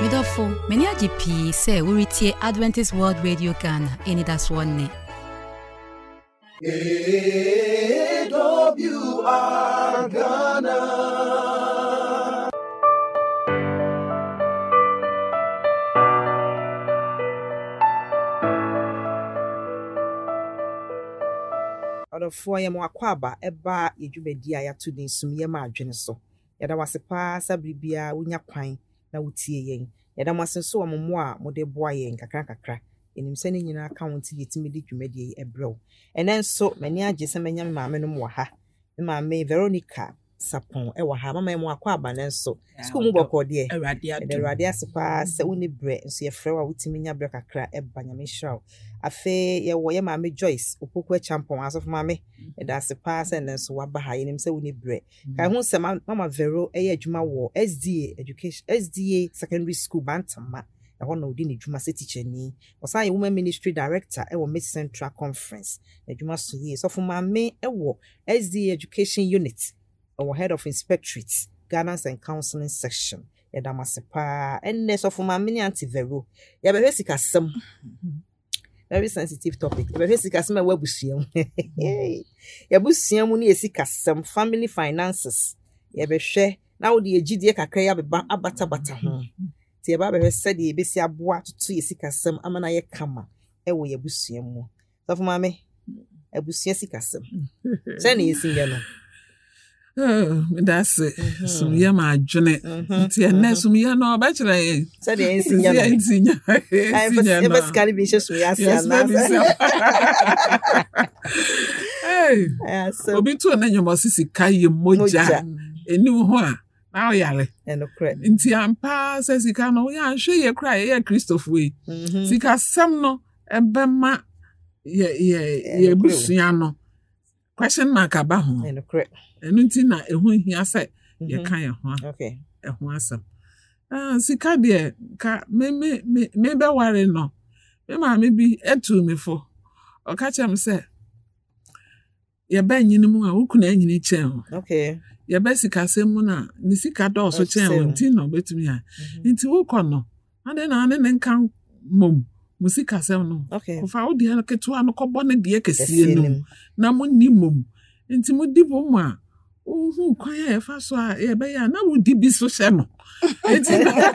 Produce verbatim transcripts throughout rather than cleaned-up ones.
Midofo, many a G P say we retie Adventist World Radio Ghana, any that's one name. A W R Ghana. Odofo ye mo akwaba eba yedwumadi aya to din sumye ma adwene so. Yeda wase pa sabribia wonya kwan na wotie yen. Yeda masenso wo mo a mode boa yen kakra kakra. Enim se ne nyina account yetimi di dwumadi ebrew. Enen so mani age se manya maame no mo ha. Me maame Veronica Sapon e wa ha mama mo akwaba nenso. School mu bokode e. Ede Awurade asepa se woni bre nso ye frewa wotimi nya bre kakra e banyame hraw. Afe ye wo ye maame Joyce opoku champon asof maame e da sepa se nenso wa ba ha yenim se woni bre. Kai hu se mama Vero e ye adwuma wo S D A education S D A secondary school Bantama. E ho na odi ne dwuma se teacher ni. Osan ye women ministry director e wo Mid Central Conference. E dwuma so ye so for maame e wo S D A education unit. Our head of inspectorate, guidance and counseling section. Yeda masepa enne so for my mini anti Vero. Ya be sika sem. Very sensitive topic. Ya be sika sem e wabusiam. Ya busiam mu ni esika sem family finances. Ya be hwe na wo de agidie kakra ya be abata bata ho. Ti ya ba be se de be si aboa tutu esika sem amana ye kama e wo ya busiam mu. So for mame abusia sika sem. Se na yesi ye no. Oh, that's it. So yeah, my journey. See, and so me no bachelor. So the ensinya. The ensinya. I first carry be just we ask you now. Hey, obi to na nyoma sisi kai moja. Enu ho a na oyale. Eno kre. Nti ampa se sika no ya hwe ye kra ye Christopher we. Sika sam no ebema ye ye ye busua no. Question mark aba ho. Eno kre. Enu nti na ehu hia se ye kan ye ho. Okay. Ehu asem. Ah sika de ka me me me be ware no. Me ma me bi etu me fo. O ka chem se ye ba nyini mu a wukuna nyini chen. Okay. Ye ba sika sem mu na ni sika do so chen nti no betumi a. Nti wo kɔ no. Ade na ane ne nkan mom. Musika sem no. Okay. Ko fa wo de keto an ko bɔ ne de kɛsie no. Na mo ni mom. Nti mo di bo mu a ohu kwa ya fa so a ye be ya na wo di bi so hye no. Enti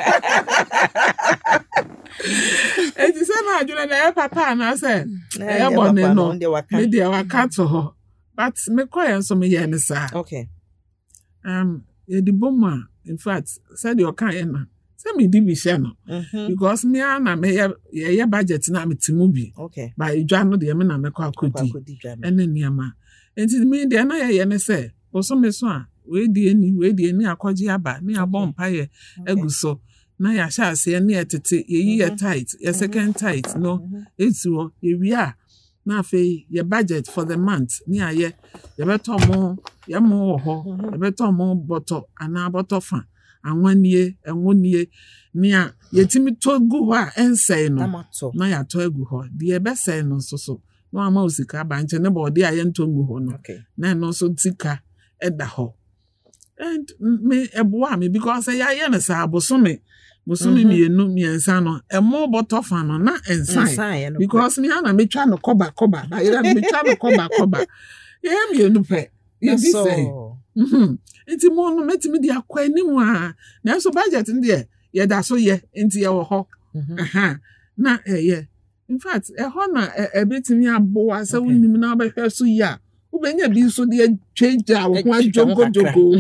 Enti se na adwene na papa na se e bo ne no. Me de waka to ho. But me kwa ya so me ye ne sa. Okay. Um ye di bo mu a in fact said you kan ye na. Se me di bi hye no. Because me na me ye ye budget na me timu bi. Okay. Ba edwa no de me na me kwa akodi. Ene niama. Enti me de na ye ye ne se oso me so a we die ni we die ni akwaji aba ni abon paye eguso na ya sha ase ni etete ye yi tight ye second tight no etu ye wi a na fe ye budget for the month ni aye ye beto mo ye mo ho ye beto mo boto ana boto fa anwanie enwonie ni a ye timi to gu ho a ensei no na ya to agu ho de ye be sei no so so no ama osika ba nche ne bo de aye nto gu ho no na no so tika eda ho and me eboa me because ya ye na sa bosome bosome me enu me ensa no e mo boto fa no na ensa because me ana me twa no koba koba na ye me twa no koba koba ye me enu pe ye bi say mhm enti mo no metimi di akwa animu a na so budget ndi ye da so ye enti ye wo ho aha na eh ye in fact e ho na e betimi aboa se wonim na ba hwe so ya ubenya bi so de change a wo adjongo jogo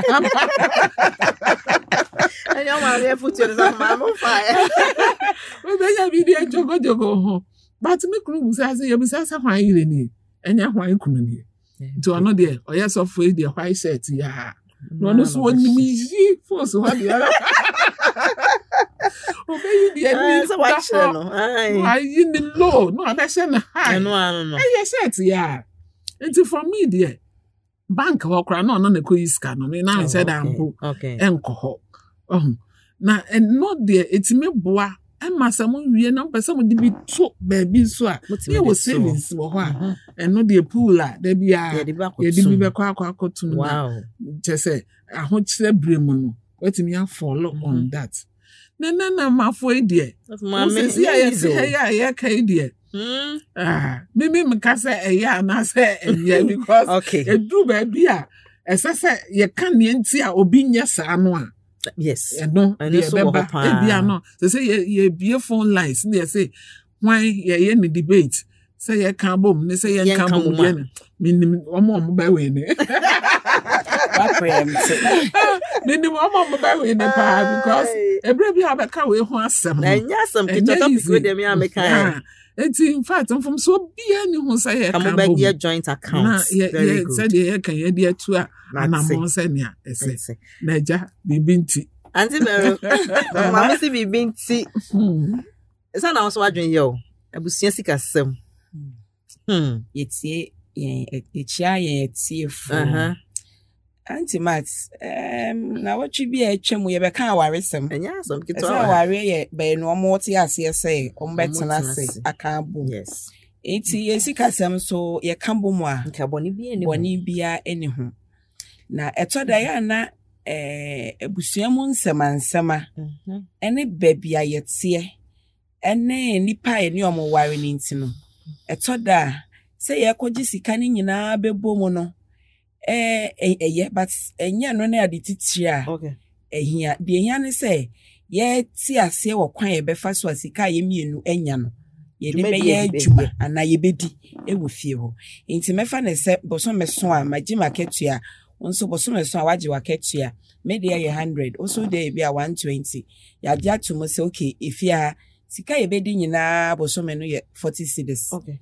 anya ma be future za ma mo fire ubenya bi de jogo jogo ho but me kunu bu say ye bu say sa hwan yire ni enya hwan kunu ni to ono de oya so fo de hwan shirt ya no no so ni mi ji force wa de ara obeyi de ni so wa chere no ai yi ni low no abese na high no no no eh shirt ya. Enti for me there bank ho kra no no na ko iska no me na say da mpo enko ho um na and not there etime boa e masam wie na pese mo de bi to ba bi so a e wo savings wo ho a and no the pool a da bia ye de bi be kwa kwa kotum na che say aho kire brem no wetimi a follow on that na na na mafo edie Mama si ya si ya ya ka edie Hmm. ah me me mka say eya na say enye because Okay. edu ba bia esa say ye ka ne nti a obi nya saa no a Yes. eno And ye it's so beba hot. e bia no say say ye ye bie phone lines na say why ye ye ni debate say ye kan bom ne say ye Yen kan kan bom bom a. ye ne minim omo omo ba we ne minim omo omo ba we ne pa because every bia ba ka we ho asem Na nya some kitchen topic with them ya make ah enti in fact from so bia ni ho say ye Come kan back bom your joint account. na ye Very ye good. say ye kan ye de atu a That's anamon it. say nia ese That's it. na ja bibi nti Auntie Mero. Mama si bi binti. hmm Esa na so adwen yo. Abusua sika sem. Hmm. Yetie yen echia yen etie fu. Aha. Antimat em na watchi bi a etwem ye be kan awaresem. Enya some Esa kitwa. aware ye be no mo te ase say om betena Omo te ase ase. aka bu. Yes. Enti yesika sem so ye kan bu mu a Nka boni bi eni. boni bia eni ho. Na etoda ya na eh ebusua mu nsemansema Mhm. ene babia yetie ene nipa eni omo ware ni ntino. Etoda say ye koji sika ni nyina bebo mu no eh eh but enye no na ade titire a Okay. ehia de ehia ne say ye ti ase wo kwan ye befa so asika ye mienu enya no ye de Dwuma be bi ye ye de adwuma ana ye bedi e wo fie ho enti mefa ne se boso meso a magi marketua onso boso meso a waje waketua me de ye one hundred also de bi a one twenty ya ja to mo say okay ifia sika ye bedi nyina boso me no ye forty cedis. Okay.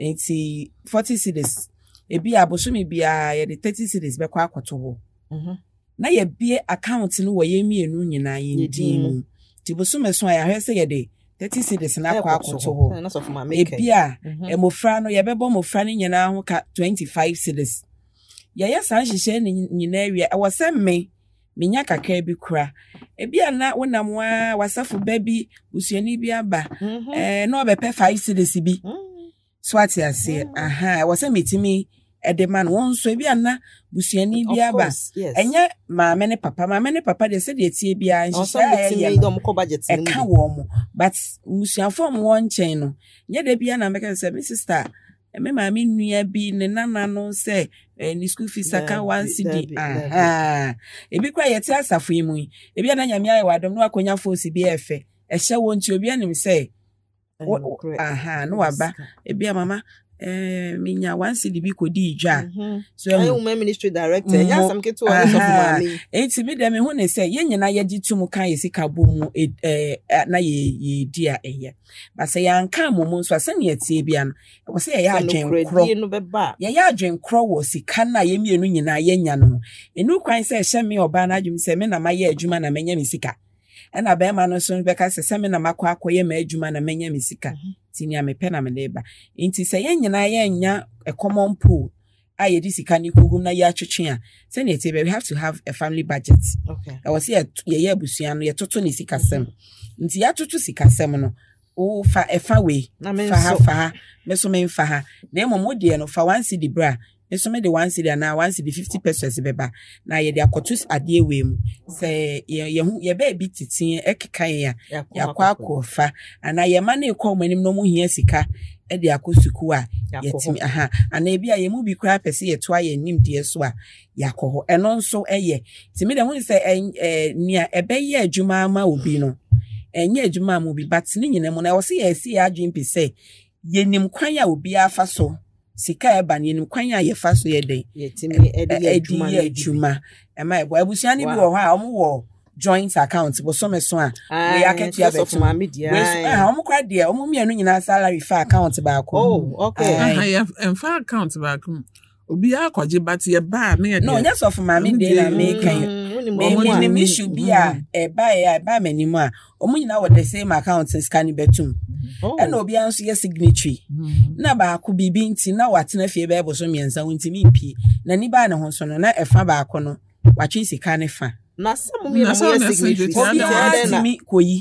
Enti forty cedis ebi abosomi bia ye de thirty cedis be kwa akoto ho Mhm. na ye bie account no wo ye mienu nyina ye Yedin mu. ndin ti bosomi so ya hwe se ye de thirty cedis na kwa akoto ho Na so for mama make. ebi a Mhm. emofra no ye bebo mofra no nyina ho ka twenty-five cedis ye ye san hihye ni nyina awie e wo se me menya kakra bi kura ebi a na wonam wa wasafo ba bi busuani bi aba Mhm. eh na obepe five cedis bi Mhm. swati ase aha wo se metimi edema no won so bia na busuani Of bia ba course, yes. enye maame ne papa maame ne papa de se de tie bia Also, nhihya me ya do mo ko budget e ni ka mu. wo mo but musuafo mo won chen no nye de bia na make say my sister me maame nua bi ne nana no se ni school fees aka Dabi, one cedi dabi, dabi. aha ebi kwa yete asafo yi mu yi ebi na nyame ayi wadom no akonya fosi bi efe ehye won ti obi anim say Ɛno korɛ. aha no waba ebi a mama eh minya one cedi bi kodi dwa Mhm. so Ayi ehun woman ministry director. Nya Mo- some kitwa ni so for Aha. mama. enti mi dem hu ne say ye nyina ye gitum kan ye sika bo mu eh eh, na ye ye di a eye ba say yan kan mo mu so ase ne atie bia no wo say ye adwen kro Die no beba. ye ye adwen kro wo sika na ye mienu nyina ye nya no enu kwan say hye me oba na adwum say me na maye adwuma na menya me sika ena be ma no so beka say say me na makwa akoye ma adwuma na menya me sika tini a me pe na me leba enti say ye nyina ye nya a common pool aye di sika ni kugum na ye atwetwe a say na ete we have to have a family budget Okay. I was say ye ye abusua no ye toto ni sika sem nti ya toto sika sem no o fa e fa we Na me fa ha so. fa ha me so me fa ha na emo de no fa one cedi bra me so me de one cedi na one cedi fifty pesos beba na ye de akoto ade we mu say ye ye hu ye ba bi titin ekeka ye a yakwa akofa ana ye ma na ekọ manim no mu hia sika e de akosuku a yetimi aha ana ebi a ye mu bi kura pese ye to aye nim de so a yakoho eno nso eye timi de hu se eh nia ebe ye adwuma ma obi no enye adwuma ma obi but ni nyina mu na wo se ye si ya adwin pese ye nim kwan a obi afa so sika eba ni nim kwan a ye fa so ye den Yetimi edi ye edi ye adwuma e ma ebo abusua ni bi wo ho a omo wo joint account bo so me so a we aketu ya betu mama dia. we ah omo kwa de omo mienu nyina salary fa account ba ko Oh, okay. aha ye emfa account back mu obi akwaje but ye ba na ye no nya so for mama de na me kan me ni me should be a e ba e ba manimu a omo nyina wo the same account scan betum e na obi anso ye signatory na ba ko bibi nti na watena fie ba ebo so miensa wonti mi pie na ni ba ne ho so no na e fa ba ko no watwe sika ne fa Na some me na some signature. signature. obi Yeah, a mi koyi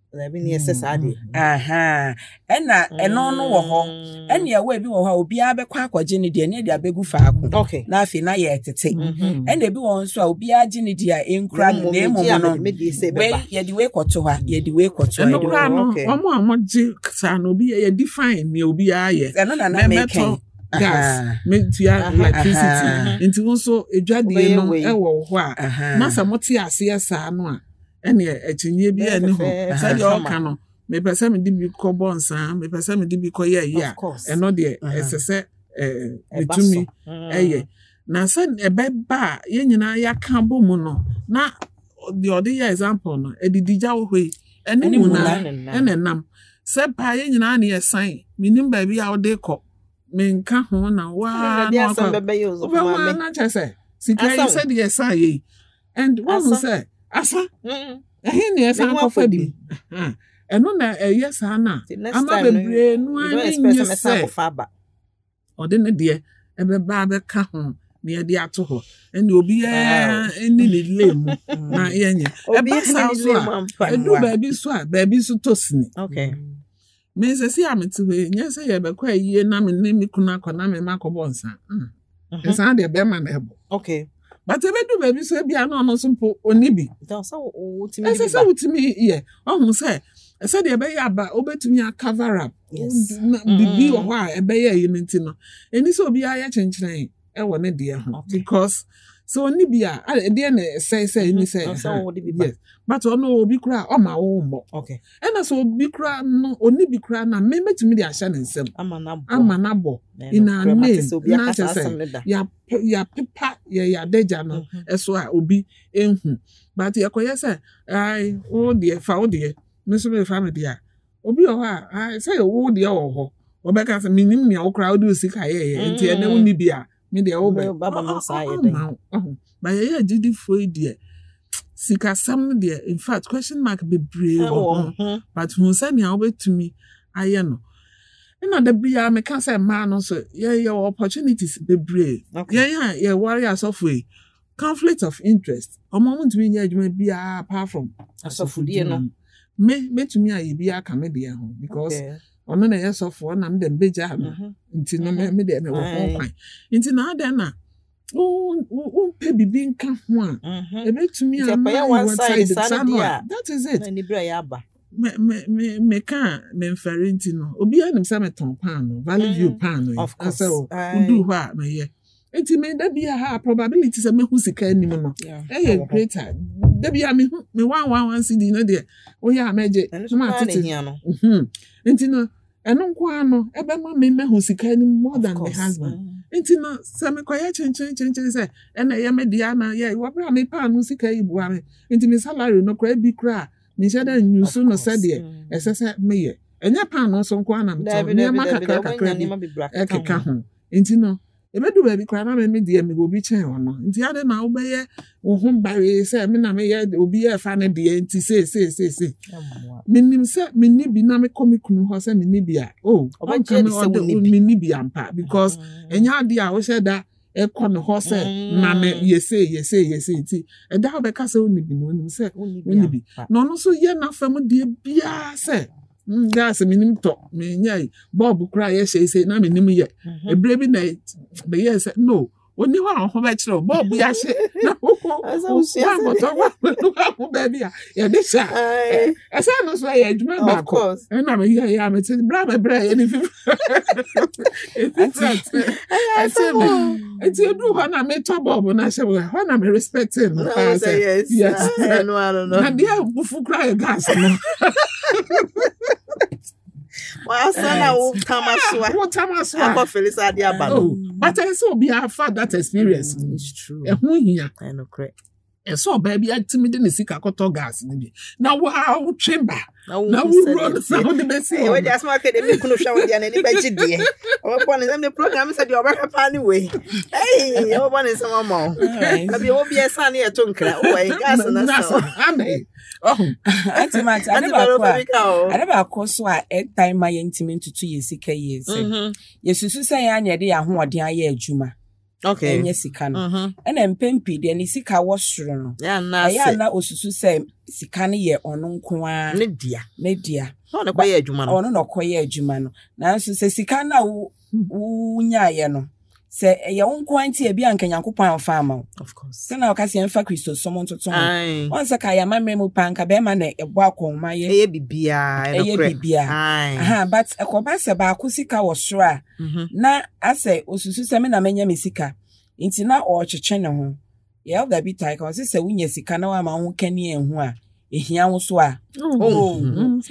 na bi ne yesesa ade aha ena eno no wo ho ene ya we bi wo ho obi abekwa akwaje ne de ne de abegu faako okay na afi na ye tete ene bi won so a obi age ne de a enkura ne emu no we ye de we koto ha ye de we koto no kra no omo amoje sa no obi ye define ne obi aye eno na na make gas metia electricity nti wonso edwade no e wo ho a na sa moti ase sa no a ene etinye bi ene ho sa de o ka no me pese me di bi ko bonsa me pese me di bi ko ye ye a eno de esese eh betumi eye na sa ebe ba ye nyina ya ka bo mu no na the other example no edidija wo hwe ene mu na ene nam se ba ye nyina na ye san minim ba bi a wo de ko menka ho na wa no kwa na chese sika you said yes say and what was say asa eh ni esa ko fadi eno na yes ana ama bebre no ani nyese o de ne de e be ba be ka ho na ye de ato ho ene obi eni ne lemu na ye nye e ba sa so a edu ba bi so a ba bi so tosini okay me se si amete we nya se ye be kwa yie na me ne mi kuna kwa na me makobo nsa mm nsa de be ma na ebo okay but e be do ba bi so bia na ono so po oni bi don so utimi bi se utimi ye ohun se se de be ya ba obetumi a cover up bibi o ho a e be ye yinti no eni so obi a ya chencheren e wo ne de ho because so oni bi a de na say say ni say yes but ono obi kura o ma wo mo okay ena so obi kura no oni bi kura na me metumi de ahya ne nsem amanabo amanabo ina name na say ya ya pepa ya ya deja no eso a obi enhu but ye koye say ai o de fa o de me so me fa me de a obi o ha ai say o de o ho obeka say minim ne o kura o de sika ye ye nti ene oni bi a me de o baba no say ye but ye jidi foi de sika sam de in fact question mark be brave but who say me obetumi aye no ina da bia me can say man no so ye your opportunities be brave ye ya ye worry yourself way conflict of interest omo mo ntumi nya adwuma bia apart from asofudie no me metumi aye bia ka me de ho because ono na ye sofo na me dem beja no nti no me de me wo kwan nti na da na oh oh pe bibi nka ho a ebetumi a one side that is it na ni bra ya ba me me me ka me mfarinti no obi anim say me ton pan no value view pan no asa o do ho a me ye enti me da bia ha probability say me hu sika anim no eh greater da bia me me one one one cd no de o ya meje ma tete mhm enti no eno kwa no ebe ma me me hu sika anim more than my husband enti no say me kwaya chen chen chen chen say ena ye me dia na ye wo bra me pa no sika ibu ame enti me salary no kra bi kra me shada nyusu no say de esese me ye enya pa no so kwa na me to me ma kakra kakra ni e keka ho enti no ebedu ba bi kra na me me dia me obi chen ho no enti ade na wo be ye wo ho bare say me na me ye obi ye fa na de enti say say say say minim say minni bi na me komikunu ho say minni bi a oh o kan o minni bi ampa because enya ade a wo sheda e kono ho say na me ye say ye say ye say enti e da ho be ka say oni bi no oni say oni bi no no so ye na fam de bia say gas minim to me nyai bob kra ye say say na minim ye e bre bi na be ye say no oni ho ho be kire bob ya she na ho ho sia mo to wa ho be bia ye de sha e say no so ye adwuma ba ko e na me ye ya me tin bra me bra ye ni fi e say e say do ho na me to bob na she ho na me respect him yes yes no I don't know na dia bufu kra gas no wa sana wo tamaswa wo tamaswa ko Felisa ade aba no but I so be have that experience it's true e hu hia I know correct e so baby atimide ne sika koto gas ni bi na wa wo twemba na wo run na wo de be see e we just market dem kunu hwa wo dia na ni ba gidie o bo ne dem the program said you better pan way hey o bo ne some more abi wo bi esa na e to nkra o we gas na so amen oh ultimate adeba adeba ko so a e time ma ye intimate to ye sika ye se yesusu say ya na de ya ho ode aye adwuma Okay. Enye sika no. Mhm. Ena mpempi de ne sika wo soro no. Ya na Aya se. na osusu se sika no ye ono nko a Ne dia. ne dia. No ne kwaye adwuma no. Ono no koye adwuma no. Nanso se sika na wo wunya ye no. Se ye wonko anti e bia nkanyankopon amfa ama. Of course. Se na okase emfa Kristo somo ntoto. Ai. Onse ka ya mamre mu panka be ma na ebo akoma ye. Eye bibia, Eye bibia. Ai. Aha, but ekoba se ba akusika wo soro a. Na ase osusu se me na menya me sika. Inti na o twetwe ne ho. Ye o da bi tai ka se se wunya sika na wa ma ho kani ehu a. Ehia wo so a. Oh.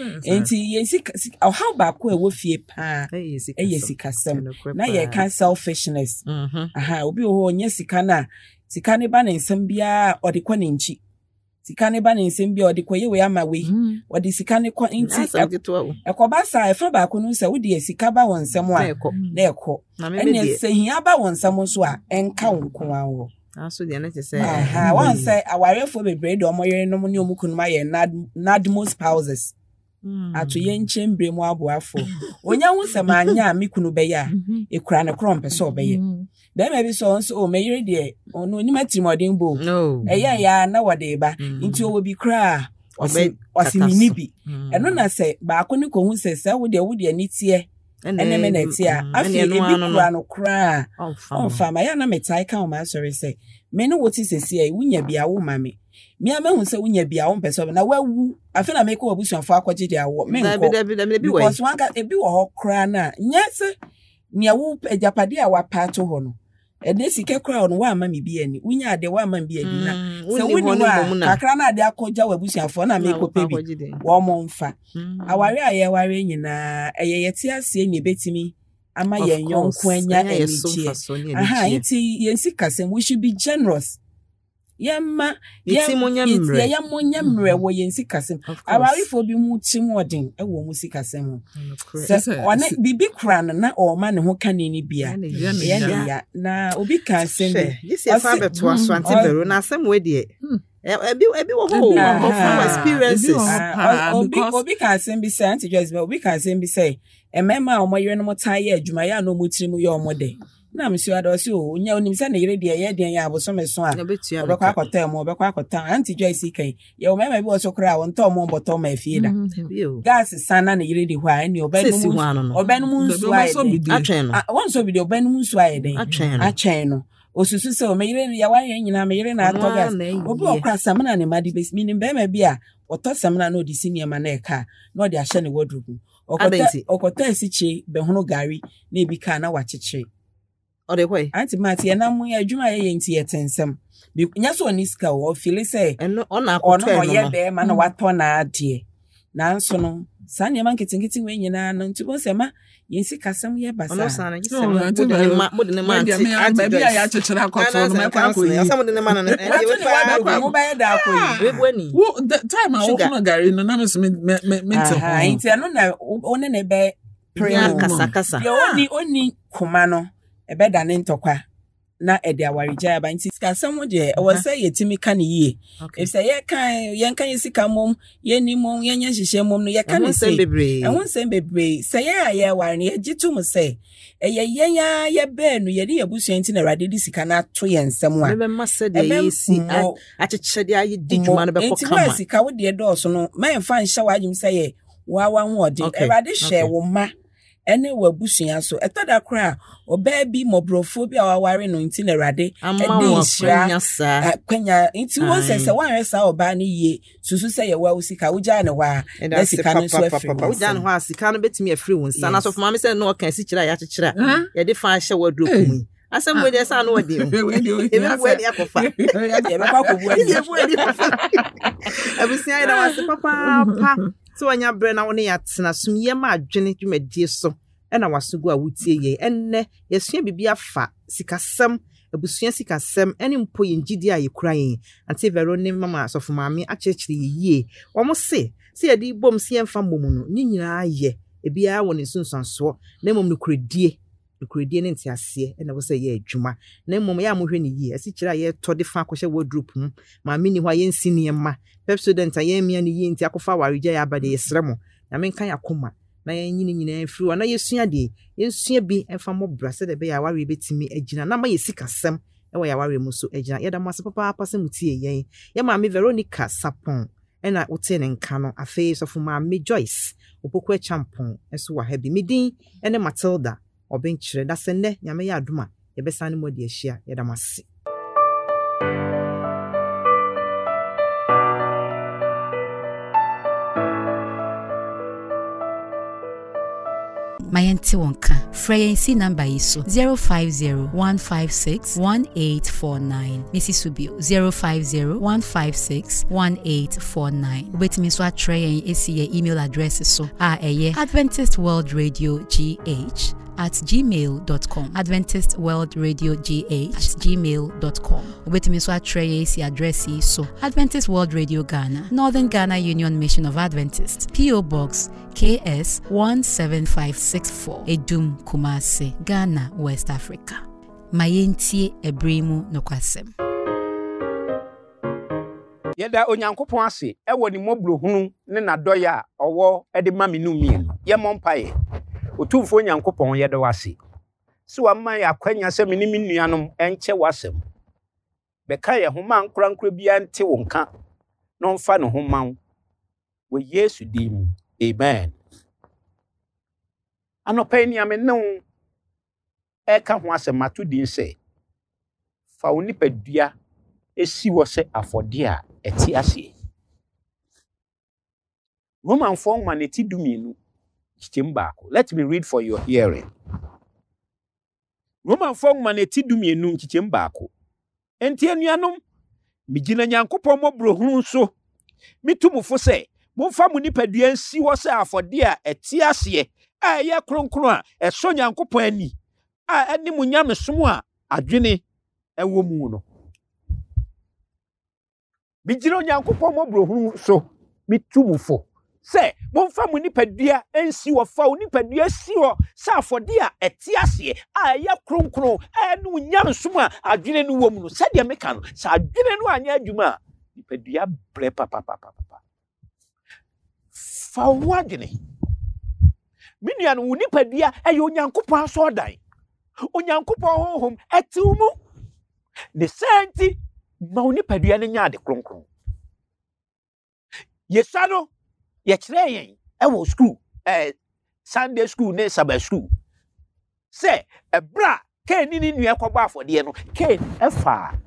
Inti ye sika o how ba ko e wo fie pa. Eye sika. Eye sika sem. Na ye kan selfishness. Mhm. Aha, obi ho nya sika na sika ne ba ne nsem bia o de kwa ne nchi. Sika ne ba ne nsem bia o de kwa ye we ama we. O de sika ne kwa nti ekoba sa efa ba ko no se wo de sika ba won nsem a na ekọ. Ene se hia ba won nsem so a enka won ko awo. Aso de na tese. Aha, wan say awarefo bebre de omoyere no ne omukunu ye nad nadmos spouses. Ato ye nchembre mu aboafo. Onya hu se manya mikunu be ya ekura ne kro mpese obeye. Be ma bi so nso o meyere de ono ni matrimodin bo. No. Eya ya na wode ba. Nti owo bi kra osi osi mini bi. Eno na se ba ko ne ko hu se se wo de wo de ani tie. Ene me na tie. Afi ebi kura no kra. On fa ma ya na metai ka o ma sorry say. Me no woti sesi ai wunya bia wo mame. Me a mehu se wunya bia wo mpese na wawu. Afi na me ko abusuafo akwaje dia wo. Me nko. Because one ga ebi wo ho kra na. Nya se nia wo ejapade a wapato ho no. Ede sike kra no wa ama me bia ni. Wunya ade wa ama me bia ni na. Se woni wa kakra na ade akoja wa abusuafo na me ko pebi. Wo mo mfa. Aware aye ware nyina eye yete ase ni betimi ama yen yonko anya enichie. Aha, iti yensi kasem we should be generous. Yemma yetimunya mre. Yemunya mre wo yensi kasem. Awarifo bi mu timodin e wo mu sikasem. Se one bibi kran na o ma ne ho kanini bia. Ya na obi kasem bi. Yesi afa beto aso antibero na asem we de. Ebi ebi wo ho from experiences. Obi obi kasem bi say anti just obi kasem bi say emema omoyere no motaye adwuma ya no motirimu ye omode na msi wada osi o nya onim se na yere de ye de ya bo so meso a obekwa akota mo obekwa akota anti joyce kan ye omema bi oso kra won to mo mboto ma afie da gas sana na yere de ho a ni obenu obenu nsu a atwen no won so bi de obenu nsu a de atwen no osusu se o meyere ya wa ye nyina meyere na ato gas obi okra samana ne madi bes minim be ma bi a oto samana na odi senior ma na eka na odi ahye ne wardrobe okota okota esiche be hono gari na ebi ka na wacheche ode hwe anti mati na mu ya adwuma ye nti yetensem bi nya so oni ska o feel say eno ona akoto eno ye be ma na wato na ade na nso no sane ma nkitinkitin we nyina no nti bo se ma yensi kasem ye basa ono sana gi se ma mo de ne ma anti anti bi ya chechera akoto no me kwa ko yi mo de ne ma na e we mo ba ye da ko yi we boni wo time a wo no gari no na me so me me me te ho nti eno na one ne be prayer kasa kasa yo oni oni kuma no ebe da ne ntokwa na ede awarija ba nti kasem de e wo say yetimi kan yi e say ye kan ye kan yesika mom ye ni mom ye nya hihye mom no ye kan say e won say bebre say ye aye war ne ye gitum say e ye ye ya ye be no ye de abusuan ti na rade di sika na to ye nsem a be massa de ye si a chechede aye di dwuma no be ko kama nti sika wo de do so no ma emfa nhye wajum say ye wa wa ho ode e rade hye wo ma ene wabusuan so etoda kra oba bi mobrofobia aware no nti na rade e dey shira kwanya nti won se se wan resa oba ne ye susu se ye wa usika uja ne wa na sika no so afri uja ne ho sika no betimi afri won sa na so for mama se no kan si kira ya kira ye dey fa hye wardrobe mu asem we dey sa no wadi e we dey akofa e be kwa ko bu adi abusia ida wase papa pa so anya bre na woni ya tena sum ye ma adwene dwumadie so e na wasogo a wutie ye enne yesua bibia fa sikasem abusua sikasem ene mpo ye ngidi a ye kura yen ante vero ne mama sofo maame a chechire ye ye omo se se ye di bom se emfa mom no ni nyina ye ebia woni sunsanso na mom no kuredie kuredie ne ntiase ene wo se ye adwuma na mom ya mohwe ne ye asi kira ye to de fa akohye wardrobe mu maame ni hwa ye nsini ma pep student aye mia ne ye nti akofa warija ya bade yesremo na menka yakoma na yɛnyine nyina mfiri na yɛsua de yɛsua bi ɛfa mɔbra sɛ de be ya ware betimi agina na ma yɛsikasɛm ɛwɔ ya ware mu so agina yɛda mo ase papa papa sɛ mutie yɛn yɛ maame Veronica Sapon ɛna wote ne nka no afei sɔfo maame Joyce opokwa champon ɛso wa ha bi medin ɛne Matilda obenkyere da sɛnɛ nyame yɛ adoma yɛbɛsa ne mo de ahyia yɛda mo ase Mayenti wonka. Freyensi number iso zero five zero one five six one eight four nine. Missus Subio zero five zero one five six one eight four nine. Wait me so atray esi ye email address so a eye Adventist World Radio G H at gmail dot com. Adventist World Radio G H at gmail dot com. Wait me so atray esi address so Adventist World Radio Ghana, Northern Ghana Union Mission of Adventists, P O Box K S one seven five six four, Edum Kumasi, Ghana, West Africa. Mayentie ebremu nokwasem. Yeda onyankopon ase e woni mobro hunu ne nadoya owo e de mame nu mienu ye mompaye otumfo onyankopon ye de wase si wa man ya kwanya se meni menuanom enche wasem beka ye homa nkurankura bia nte wonka no mfa no homa wo Yesu dim amen anopa ni ame no e ka ho asem matodin se fa oni padua esi wo se afode a eti ase Roman four maneti dumienu chichembako. Let me read for your hearing. Roman four maneti dumienu chichembako. Enti anuanom migina nyankopon mobro hunu so mitumufo se momfa mu nipadua nsi wo se afode a eti ase a ye kronkron a eso nyankopon ani a ani mu nyamesom a adwene ewo mu no Bijiro nyankopon mobro hunu so mitumufo se momfa mu nipadua ensi wo fa nipadua si wo sa afode a eti ase a ye kronkron a nu nyamesom a adwene no wo mu no se de meka no sa adwene no anya adwuma nipadua bre papa papa papa fa wadwene minua no nipadua e yo nyankopon aso dan onyankopon honhom eti mu ne senti ma nipadua ne nya de kronkron yesano ye kire yen e wo school eh Sunday school ne Sabbath school se e bra Cain ni nua kwaba afode no Cain efa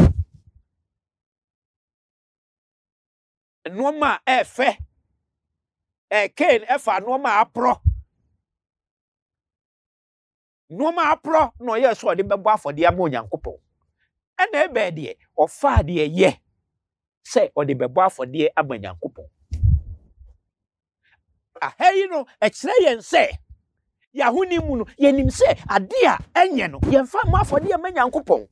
noma efe eh Cain efa noma apro noma apro no ye so de bebo afode am onyankopon ena ebe de ofa de ye se o de bebo afode am onyankopon ahei no e kire yen se ya huni mu no yenim se ade a enye no yemfa ma afode am onyankopon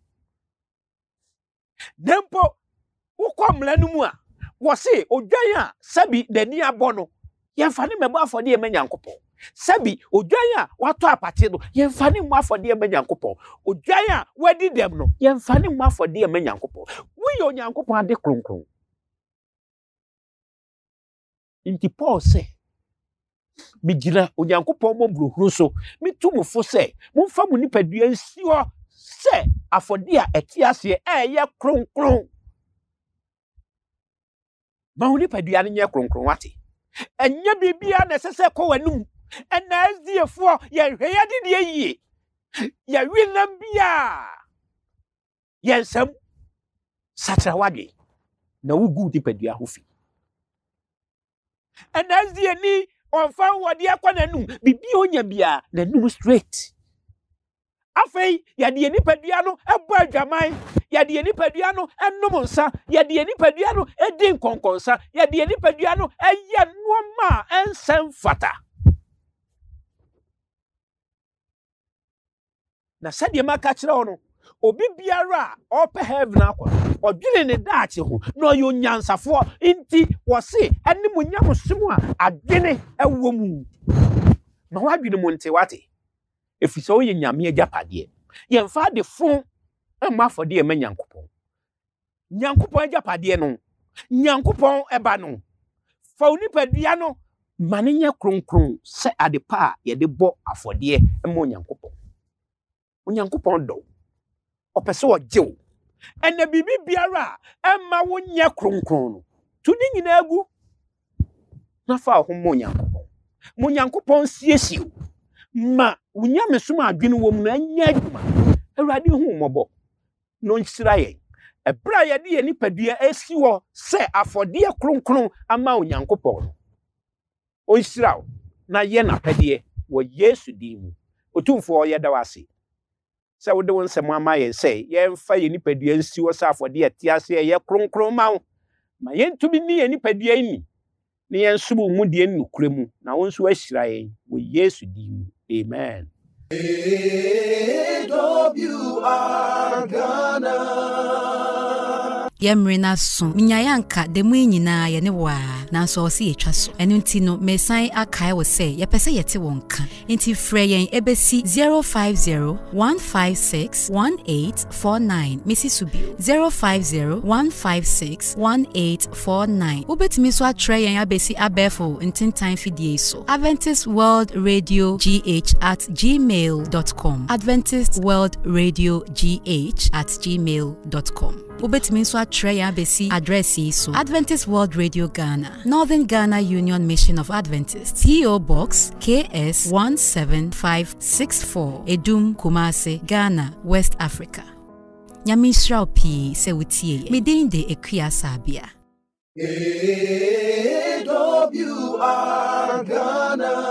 dempo ukomla no mu a wo se odwan a sabi dani abo no yemfa ne mebo afode am onyankopon sabi odwan a wato apate no yemfa ne mu afode am onyankopon odwan a wadi dem no yemfa ne mu afode am onyankopon wo ye onyankopon ade kronkron inti Paul se Mijira onyankopon mobro huru so mitumufo se momfa mu nipadua nsi ho se afode a eti ase e ye kronkron ma hu nipadua ne nye kronkron wate enya bibia na sese ko wanum ena aziefo ye hweye de de yie ye winam bia ye nsam satra wage na wugu nipadua ho fi ena azieni onfa wode akwana num bibi onya bia na num straight afei ya de nipadua no ebo adwaman ya de nipadua no enum nsa ya de nipadua no edi nkonkonsa ya de nipadua no eye nuoma ensem fata na sade maka kire ono obi biara ope heaven akwa odwene ne daache ho na oyo nyansafo inti wose enimu nyamusom a adwene ewo mu na wadwene mu nte wate efise oye nyame agapade yemfa de fon emafode ema nyankopon nyankopon agapade no nyankopon eba no fa onipadua no mane nya kronkron se adepa a ye de bo afode ema onyankopon onyankopon do opese ojew ene bibi biara ema wo nya kronkron no tudi nyina agu na fa ho mo onyankopon mo onyankopon siesie ma unya mesoma adwene wo mu na nya adwuma awurade hu mobo no nsira ye ebra ye de nipadua asi wo se afode kronkron ama onyankopon onsira na ye na pede wo Yesu dimu otumfo ye da wase se wo de won se mo ama ye se ye mfa ye nipadua nsi wo se afode tie ase ye kronkron ma wo ma ye ntumi ni ye nipadua ni ne ye nsubu mu de nnukure mu na won so asira ye wo Yesu dimu amen. A W R Ghana. Yemrina so minyayanka demu nyina ye ne wa nanso o se etwa so enu nti no mesan akai wo se ye pese yete wonka nti frɛ yen ebesi zero five zero one five six one eight four nine Missus Subio zero five zero one five six one eight four nine ubetimi so atre yen abesi abefo ntintan fidie so Adventist World Radio G H at gmail dot com Adventist World Radio G H at gmail dot com ubetimi so atre yen abesi address so Adventist World Radio Ghana Northern Ghana Union Mission of Adventists P O Box K S one seven five six four Edum Kumase Ghana West Africa Nyamishrao P se wutie medin de ekua sabia A W R Ghana.